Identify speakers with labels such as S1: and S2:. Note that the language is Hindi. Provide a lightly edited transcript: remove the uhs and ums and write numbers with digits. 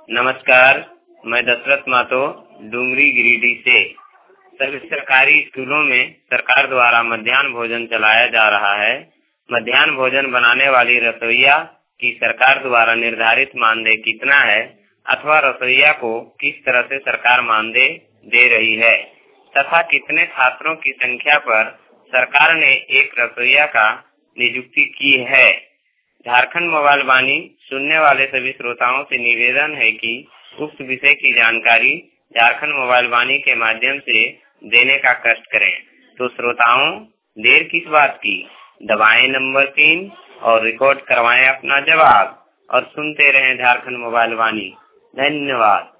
S1: नमस्कार, मैं दशरथ मातो डुमरी गिरिडीह से। सभी सरकारी स्कूलों में सरकार द्वारा मध्याह्न भोजन चलाया जा रहा है। मध्याह्न भोजन बनाने वाली रसोइया की सरकार द्वारा निर्धारित मानदेय कितना है अथवा रसोइया को किस तरह से सरकार मानदेय दे रही है तथा कितने छात्रों की संख्या पर सरकार ने एक रसोइया का नियुक्ति की है। झारखंड मोबाइल वाणी सुनने वाले सभी श्रोताओं से निवेदन है कि उक्त विषय की जानकारी झारखंड मोबाइल वाणी के माध्यम से देने का कष्ट करें। तो श्रोताओं, देर किस बात की, दबाएं नंबर 3 और रिकॉर्ड करवाएं अपना जवाब और सुनते रहें झारखंड मोबाइल वाणी। धन्यवाद।